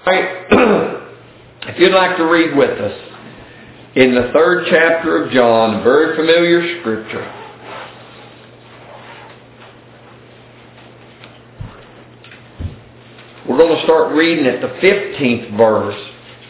Right. If you'd like to read with us in the 3rd chapter of John, a very familiar scripture. We're going to start reading at the 15th verse.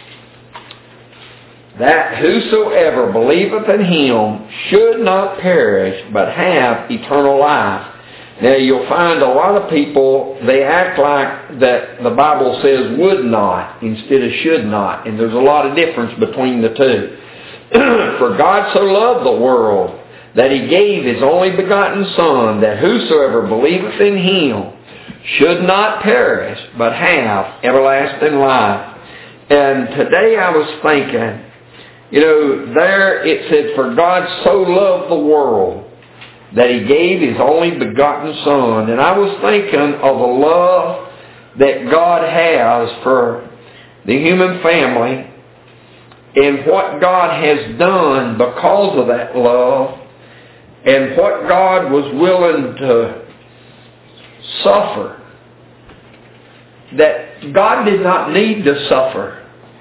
That whosoever believeth in Him should not perish, but have eternal life. Now you'll find a lot of people, they act like that the Bible says would not instead of should not. And there's a lot of difference between the two. For God so loved the world that He gave His only begotten Son, that whosoever believeth in Him should not perish, but have everlasting life. And today I was thinking, there it said, for God so loved the world that He gave His only begotten Son. And I was thinking of the love that God has for the human family and what God has done because of that love and what God was willing to suffer. That God did not need to suffer.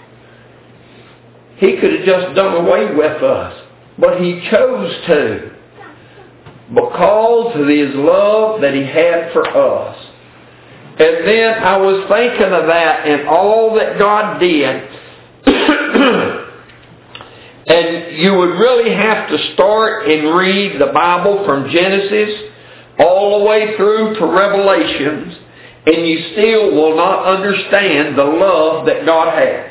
He could have just done away with us. But He chose to, because of His love that He had for us. And then I was thinking of that and all that God did. And you would really have to start and read the Bible from Genesis all the way through to Revelations, and you still will not understand the love that God has.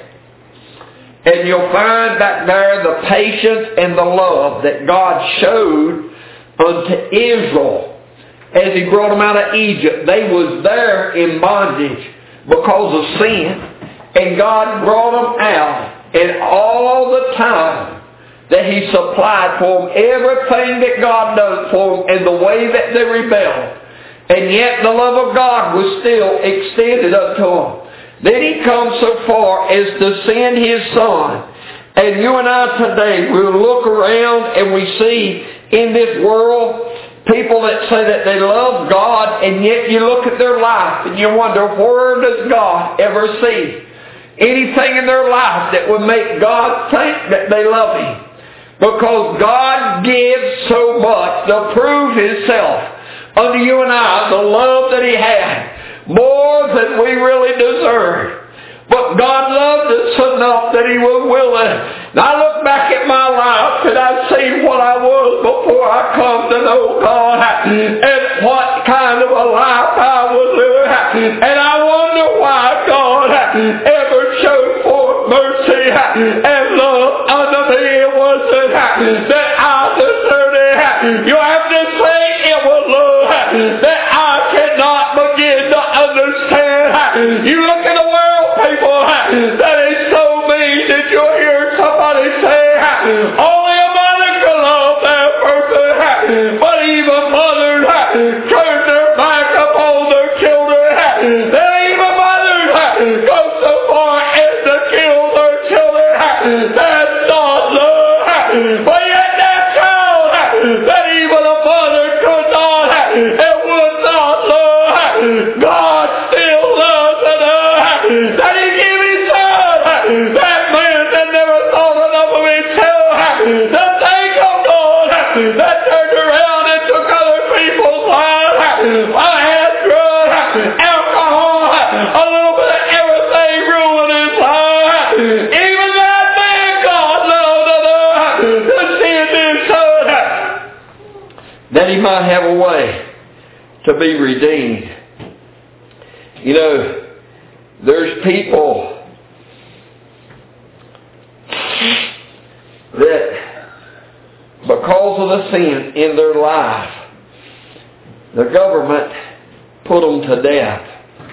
And you'll find back there the patience and the love that God showed unto Israel as He brought them out of Egypt. They was there in bondage because of sin, and God brought them out. And all the time that He supplied for them everything that God does for them and the way that they rebelled. And yet the love of God was still extended up to them. Then He comes so far as to send His Son. And you and I today will look around and we see in this world people that say that they love God, and yet you look at their life and you wonder, where does God ever see anything in their life that would make God think that they love Him? Because God gives so much to prove Himself unto you and I, the love that He had, more than we really deserve. But God loved us enough that He was willing. Now I look back at my life and I see what I was before I come to know God, and what kind of a life I was living. And I wonder why God ever showed forth mercy and love unto me. It wasn't that I deserved it. You have to say it was love that I cannot begin to understand. You look at the world, people, that is so mean that you hear somebody say, only a mother can love that person. But even mothers turn their back upon their children. That even mothers go so far as to kill their children. That's not love. But yet that child that even a mother could not and would not love, God still loves it. That He gave His Son. That man that never thought enough of Himself to think of God, that turned around and took other people's lives. I had drugs, alcohol, a little bit of everything ruined his life. Even that man God loved enough to send His Son that He might have a way to be redeemed. There's people that because of the sin in their life, the government put them to death.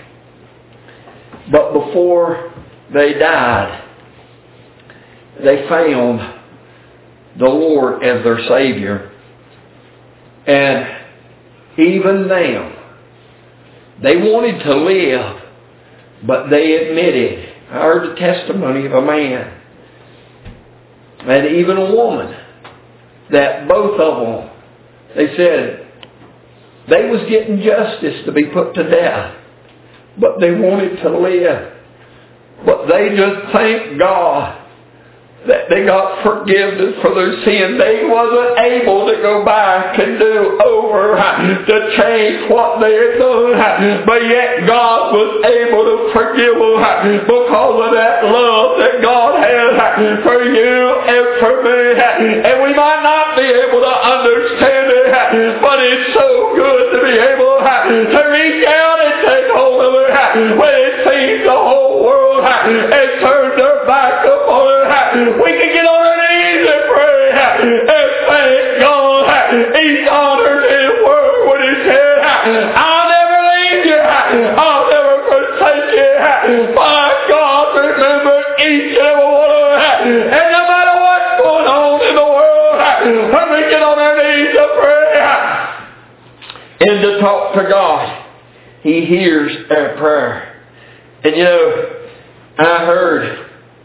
But before they died, they found the Lord as their Savior. And even them, they wanted to live, but they admitted. I heard the testimony of a man and even a woman that both of them, they said they was getting justice to be put to death, but they wanted to live. but they just thank God that they got forgiveness for their sin. They wasn't able to go back and do over to change what they had done, but yet God was able to forgive them because of that love that God has for you and for me. And we might not be able to understand it, but it's so good to be able to reach out and take hold of it when it seems the whole world has turned their back upon it. We can get on our knees and pray and thank God. He's honored His word when He said, I'll never leave you. I'll never forsake you. My God, remember each and every one of us. And no matter what's going on in the world, when we get on our knees to pray and to talk to God, He hears our prayer. And you know, I heard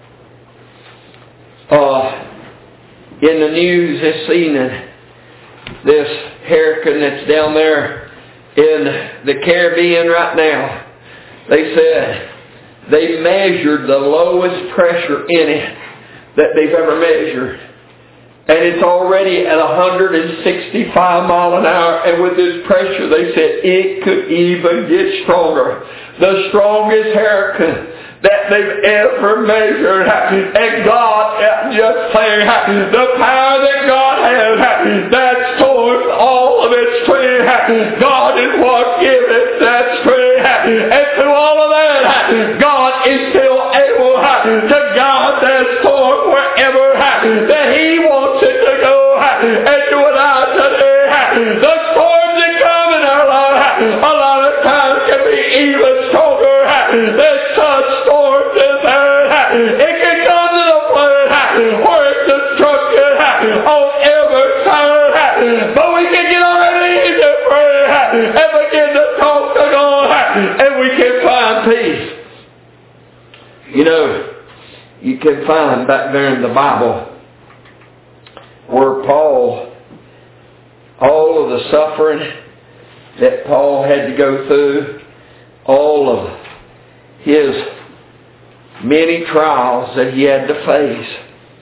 in the news this evening, this hurricane that's down there in the Caribbean right now, they said they measured the lowest pressure in it that they've ever measured. And it's already at 165 miles an hour. And with this pressure, they said it could even get stronger. The strongest hurricane that they've ever measured. And God just saying, the power that God has, that's towards all of its strength. God is what gives it that strength. And through all of that, God is still able to guide that storm wherever that He wants it to go. And do it out today. The storms that come in our life, a lot of times can be even stronger than such storms as that. It can come to the place where it's destruction on every side. But we can get on our knees and pray and begin to talk to God, and we can find peace. You know, you can find back there in the Bible where Paul, all of the suffering that Paul had to go through, all of his many trials that he had to face.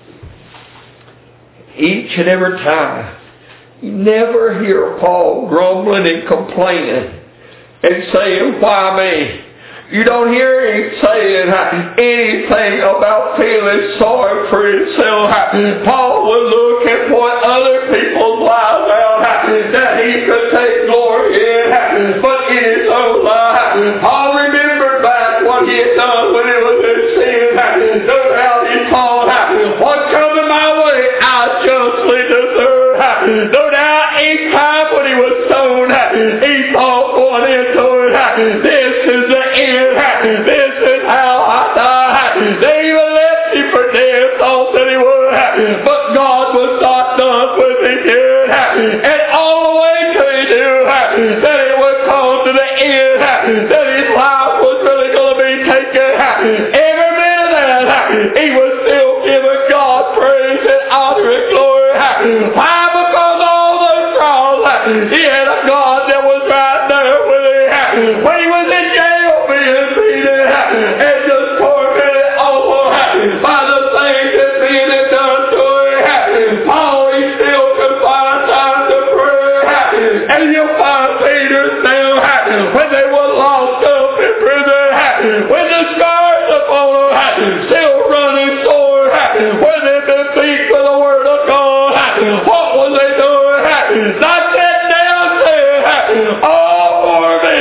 Each and every time, you never hear Paul grumbling and complaining and saying, why me? You don't hear him saying anything about feeling sorry for himself. Paul was looking for other people's lives out that he could take glory in. But in his own life, Paul remembered back what he had done when he was in sin. No doubt he thought, what comes in my way, I justly deserve. No doubt each time when he was stoned, he thought going into it, this is the end. This is how I die. They even left him for dead, thought that he would. But God was not done with him yet. And all the way till he knew that it would come to the end, that his life was really going to be taken. Every minute of that, he was still giving God praise and honor and glory. Why? Because all those trials, he had a God that was right there with him. When he was in jail being beaten and just tormented over by the things that being done to him, Paul, he still could find time to pray. And you'll find Peter now when they were locked up in prison, when the scars upon them still running sore, when they've been beat for the word of God. What was they doing? Not sitting down saying, oh, for me,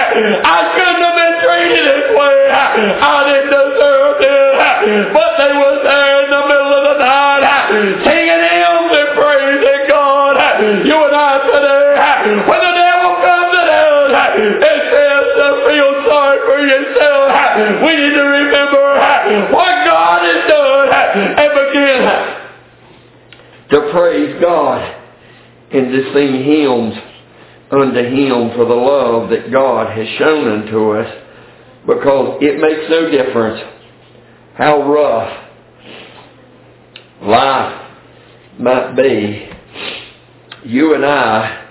I shouldn't have been treated this way. I didn't deserve this. But they was there in the middle of the night singing hymns and praising God. You and I today, when the devil comes to us and says to feel sorry for yourself, we need to remember what God has done and begin to praise God and to sing hymns unto Him for the love that God has shown unto us, because it makes no difference how rough life might be. You and I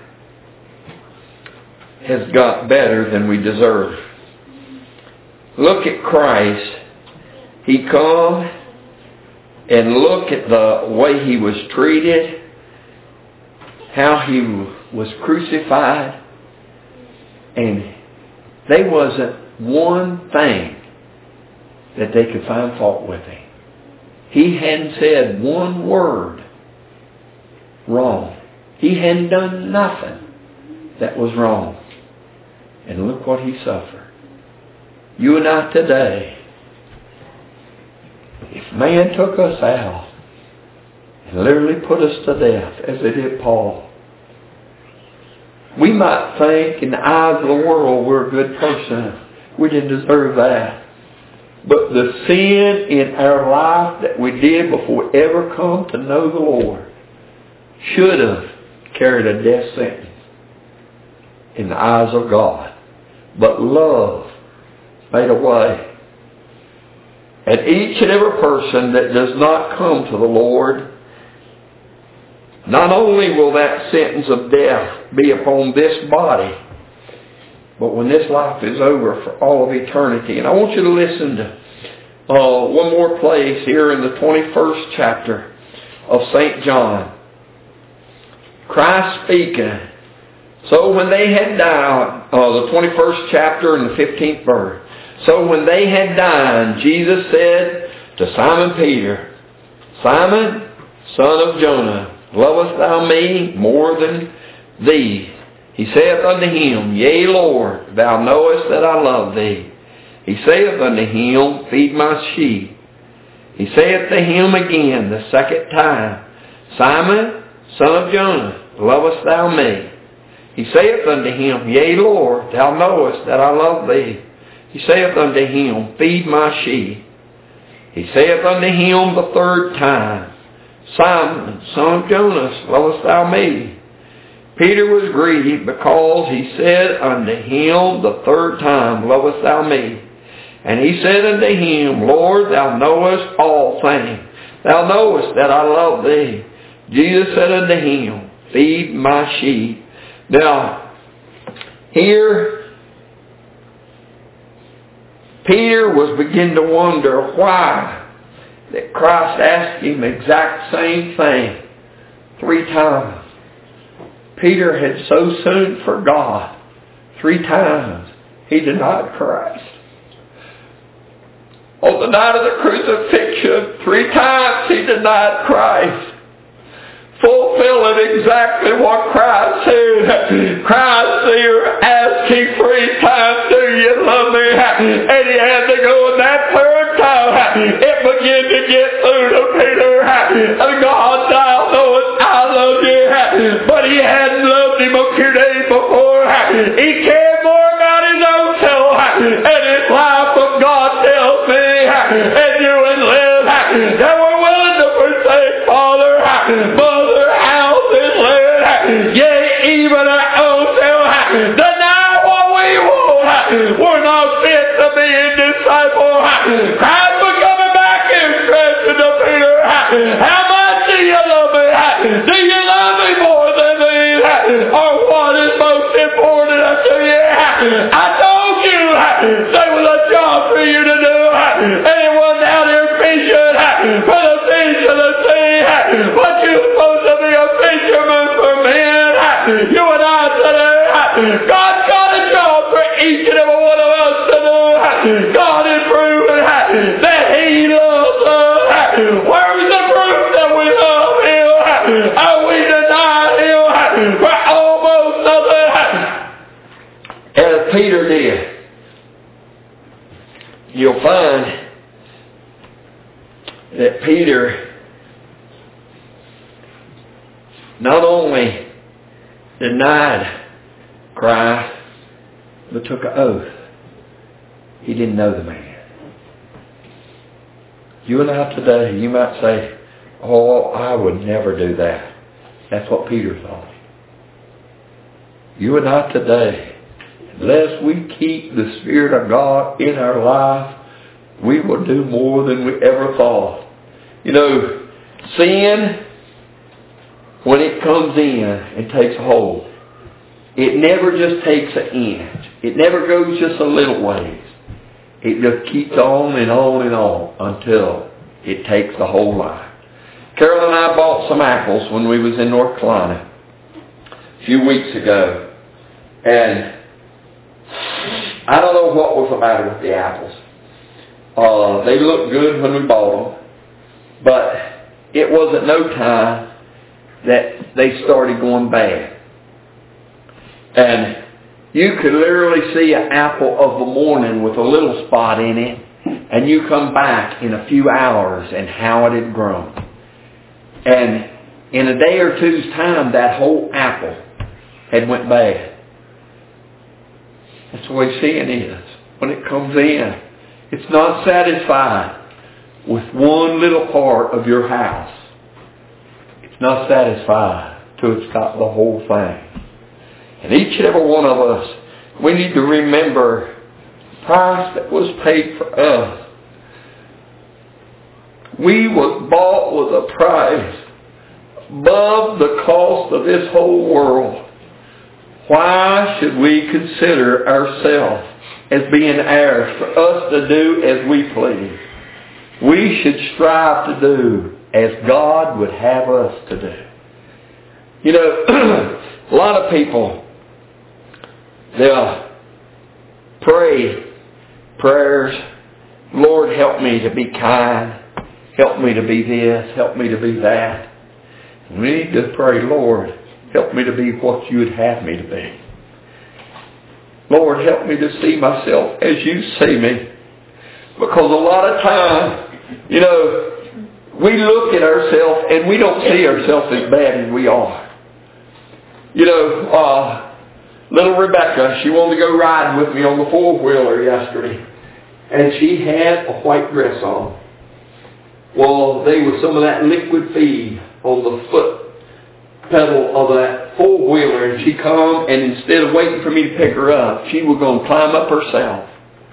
has got better than we deserve. Look at Christ he come and look at the way he was treated, how he was crucified, and there wasn't one thing that they could find fault with him. He hadn't said one word wrong. He hadn't done nothing that was wrong. And look what he suffered. You and I today, if man took us out and literally put us to death, as they did Paul, we might think in the eyes of the world we're a good person. We didn't deserve that. But the sin in our life that we did before we ever come to know the Lord should have carried a death sentence in the eyes of God. But love made a way. And each and every person that does not come to the Lord, not only will that sentence of death be upon this body, but when this life is over for all of eternity. And I want you to listen to one more place here in the 21st chapter of St. John. Christ speaking. So when they had died, the 21st chapter and the 15th verse. So when they had dined, Jesus said to Simon Peter, Simon, son of Jonah, lovest thou me more than these? He saith unto him, Yea, Lord, thou knowest that I love thee. He saith unto him, Feed my sheep. He saith to him again the second time, Simon, son of Jonah, lovest thou me? He saith unto him, Yea, Lord, thou knowest that I love thee. He saith unto him, Feed my sheep. He saith unto him the third time, Simon, son of Jonas, lovest thou me? Peter was grieved because he said unto him the third time, Lovest thou me? And he said unto him, Lord, thou knowest all things. Thou knowest that I love thee. Jesus said unto him, Feed my sheep. Now, here, Peter was beginning to wonder why that Christ asked him the exact same thing 3 times. Peter had so soon forgot 3 times he denied Christ. On the night of the crucifixion, 3 times he denied Christ. Fulfilling exactly what Christ said. Christ here asked him 3 times, Do you love me? And he had to go in that 3rd time. It began to get through to Peter. God, thou knowest I love you. But he hadn't loved him a few days before. He cared more about his own self and his life, but God tells me, and you and Liz, that we're willing to forsake Father, mother, houses, land, yea, even our own self, deny what we want. We're not fit to be a disciple. Christ was coming back and stressing to Peter, how much do you love me? Do you love me more than these? Or what is most important unto you? I told you there was a job for you to do. Anyone out here fishing for the fish of the sea, but you're supposed to be a fisherman for men. You and I today, God's got a job for each and every one of us to do. God is proving that He loves us. Where's the proof that we love Him? We deny Him for almost nothing. As Peter did. You'll find that Peter not only denied Christ, but took an oath. He didn't know the man. You and I today, you might say, oh, I would never do that. That's what Peter thought. You and I today, unless we keep the Spirit of God in our life, we will do more than we ever thought. You know, sin, when it comes in and takes hold, it never just takes an inch. It never goes just a little ways. it just keeps on and on and on until it takes the whole life. Carol and I bought some apples when we was in North Carolina a few weeks ago. And I don't know what was the matter with the apples. They looked good when we bought them. But it wasn't no time that they started going bad. And you could literally see an apple of the morning with a little spot in it, and you come back in a few hours and how it had grown. And in a day or two's time, that whole apple had went bad. That's the way sin is. When it comes in, it's not satisfied with one little part of your house. It's not satisfied till it's got the whole thing. And each and every one of us, we need to remember the price that was paid for us. We was bought with a price above the cost of this whole world. Why should we consider ourselves as being heirs for us to do as we please? We should strive to do as God would have us to do. You know, a lot of people, they'll pray prayers, Lord, help me to be kind. Help me to be this. Help me to be that. We need to pray, Lord, help me to be what you would have me to be. Lord, help me to see myself as you see me. Because a lot of times, you know, we look at ourselves and we don't see ourselves as bad as we are. You know, little Rebecca, she wanted to go riding with me on the four-wheeler yesterday. And she had a white dress on. Well, there was some of that liquid feed on the foot pedal of that four-wheeler, and she come, and instead of waiting for me to pick her up, she was going to climb up herself.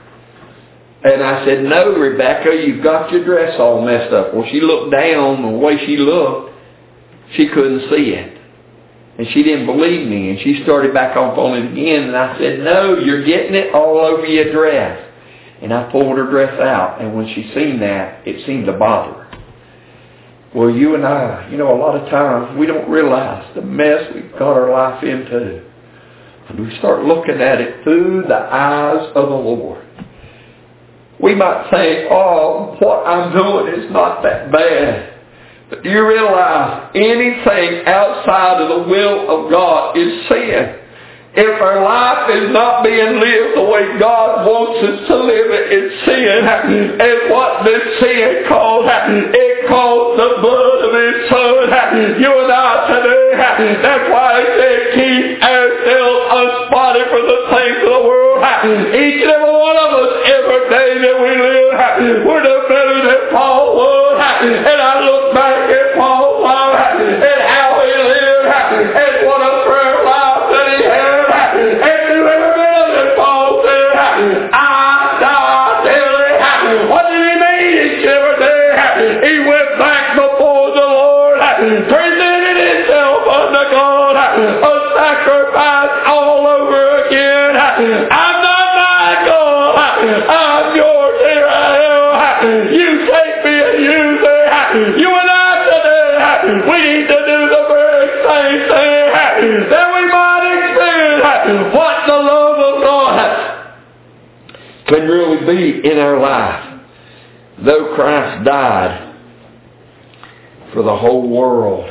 And I said, no, Rebecca, you've got your dress all messed up. Well, she looked down, the way she looked, she couldn't see it. And she didn't believe me, and she started back off on it again, and I said, no, you're getting it all over your dress. And I pulled her dress out, and when she seen that, it seemed to bother her. Well, you and I, you know, a lot of times we don't realize the mess we've got our life into. And we start looking at it through the eyes of the Lord. We might think, oh, what I'm doing is not that bad. But do you realize anything outside of the will of God is sin? If our life is not being lived the way God wants us to live it, it's sin. And what does sin cause? It calls the blood of His Son. You and I today. That's why He said, keep ourselves unspotted from the things of the world. Each and every one of us, every day that we live, we're no better than Paul was. And I look back at Paul's life and how he lived and what a prayer life that he had. And you ever been that Paul said, I die daily. What did he mean each and every day? He went back before the Lord, presented himself unto God, a sacrifice all over again. I'm not my God, I'm yours, here I am. You take me and use me. You and I today, we need to do the very same thing that we might experience what the love of God can really be in our life. Though Christ died for the whole world,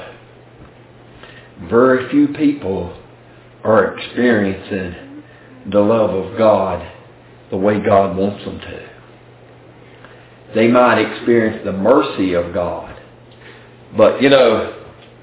very few people are experiencing the love of God the way God wants them to. They might experience the mercy of God. But, you know,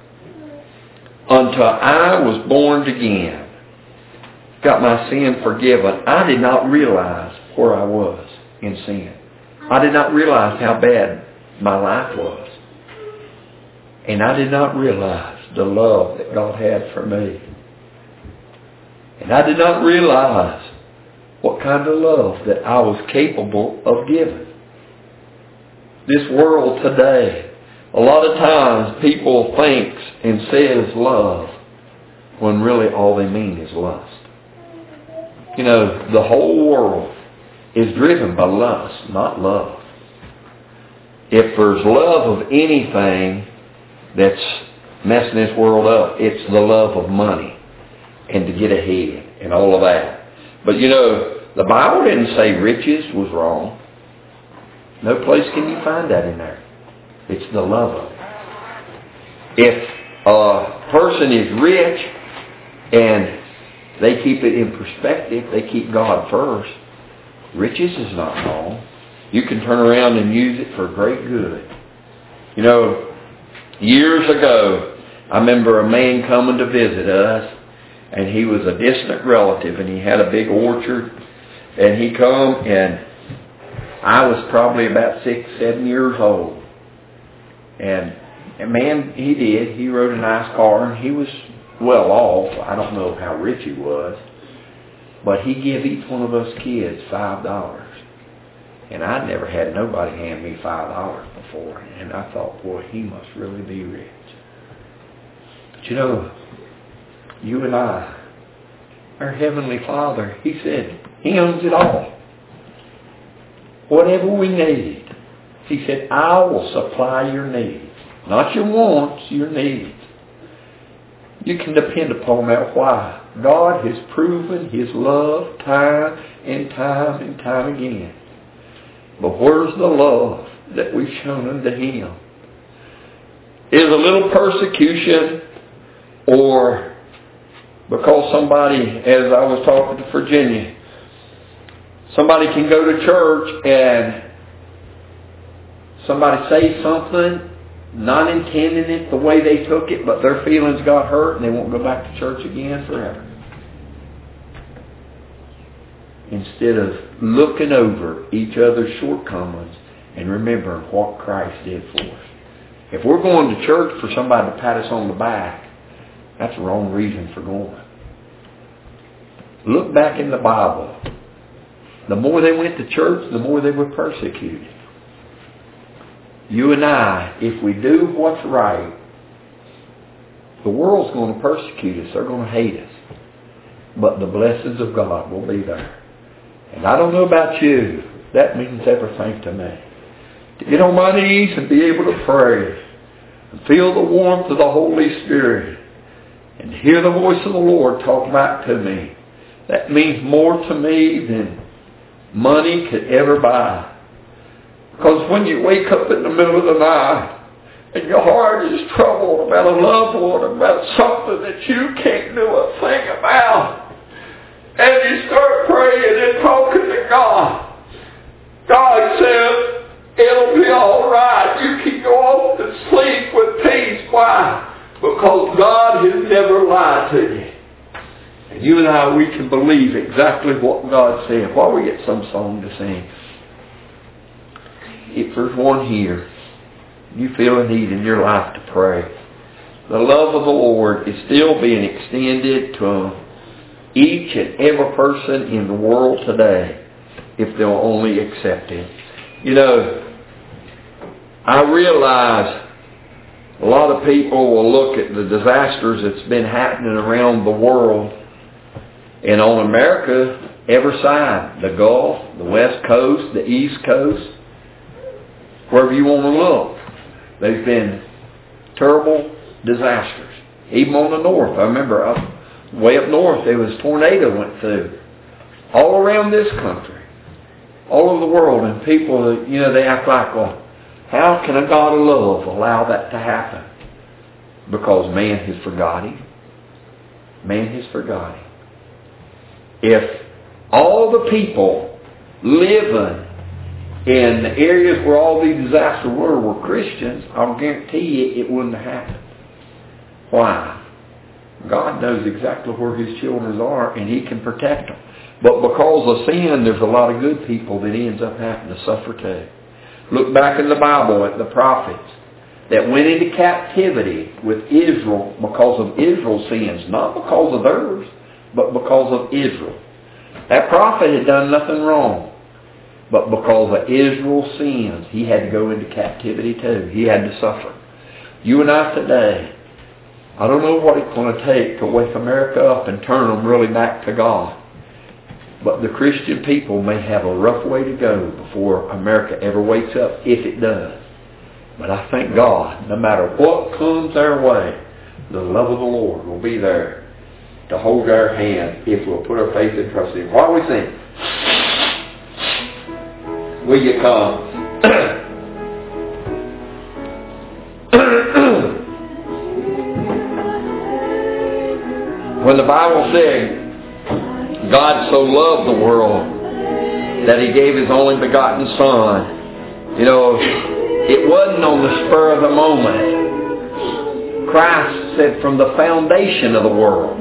until I was born again, got my sin forgiven, I did not realize where I was in sin. I did not realize how bad my life was. And I did not realize the love that God had for me. And I did not realize what kind of love that I was capable of giving. This world today, a lot of times people thinks and says love when really all they mean is lust. You know, the whole world is driven by lust, not love. If there's love of anything that's messing this world up, it's the love of money and to get ahead and all of that. But you know, the Bible didn't say riches was wrong. No place can you find that in there. It's the love of it. If a person is rich and they keep it in perspective, they keep God first, riches is not wrong. You can turn around and use it for great good. You know, years ago, I remember a man coming to visit us, and he was a distant relative, and he had a big orchard, and he come, and I was probably about 6, 7 years old. And man, he did. He rode a nice car, and he was well off. I don't know how rich he was. But he gave each one of us kids $5. And I'd never had nobody hand me $5 before. And I thought, boy, he must really be rich. But you know, you and I, our Heavenly Father, He said, He owns it all. Whatever we need, He said, I will supply your needs. Not your wants, your needs. You can depend upon that. Why? God has proven His love time and time and time again. But where's the love that we've shown unto Him? Is a little persecution, or because somebody, as I was talking to Virginia, somebody can go to church and somebody say something, not intending it the way they took it, but their feelings got hurt and they won't go back to church again forever. Instead of looking over each other's shortcomings and remembering what Christ did for us. If we're going to church for somebody to pat us on the back, that's the wrong reason for going. Look back in the Bible. The more they went to church, the more they were persecuted. You and I, if we do what's right, the world's going to persecute us. They're going to hate us. But the blessings of God will be there. And I don't know about you, that means everything to me. To get on my knees and be able to pray and feel the warmth of the Holy Spirit and hear the voice of the Lord talk back to me, that means more to me than money could ever buy. Because when you wake up in the middle of the night and your heart is troubled about a loved one, about something that you can't do a thing about, and you start praying and talking to God, God says, it'll be all right. You can go off and sleep with peace. Why? Because God has never lied to you. And you and I, we can believe exactly what God said. While we get some song to sing, if there's one here, you feel a need in your life to pray, the love of the Lord is still being extended to each and every person in the world today, if they'll only accept it. You know, I realize a lot of people will look at the disasters that's been happening around the world, and on America, every side, the Gulf, the West Coast, the East Coast, wherever you want to look, there's been terrible disasters. Even on the north, I remember way up north, there was a tornado went through. All around this country. All over the world. And people, you know, they act like, well, how can a God of love allow that to happen? Because man has forgot Him. Man has forgot Him. If all the people living in the areas where all these disasters were Christians, I'll guarantee you it wouldn't have happened. Why? God knows exactly where His children are, and He can protect them. But because of sin, there's a lot of good people that ends up having to suffer too. Look back in the Bible at the prophets that went into captivity with Israel because of Israel's sins. Not because of theirs, but because of Israel. That prophet had done nothing wrong. But because of Israel's sins, he had to go into captivity too. He had to suffer. You and I today, I don't know what it's going to take to wake America up and turn them really back to God. But the Christian people may have a rough way to go before America ever wakes up, if it does. But I thank God, no matter what comes our way, the love of the Lord will be there to hold our hand if we'll put our faith and trust in Him. While we sing, will you come? When the Bible said, God so loved the world that He gave His only begotten Son, it wasn't on the spur of the moment. Christ said from the foundation of the world,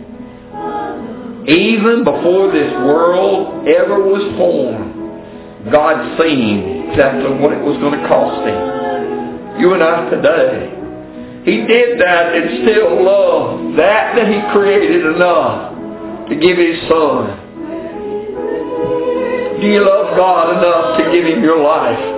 even before this world ever was formed, God seen exactly what it was going to cost Him. You and I today, He did that and still loved that He created enough to give His Son. Do you love God enough to give Him your life?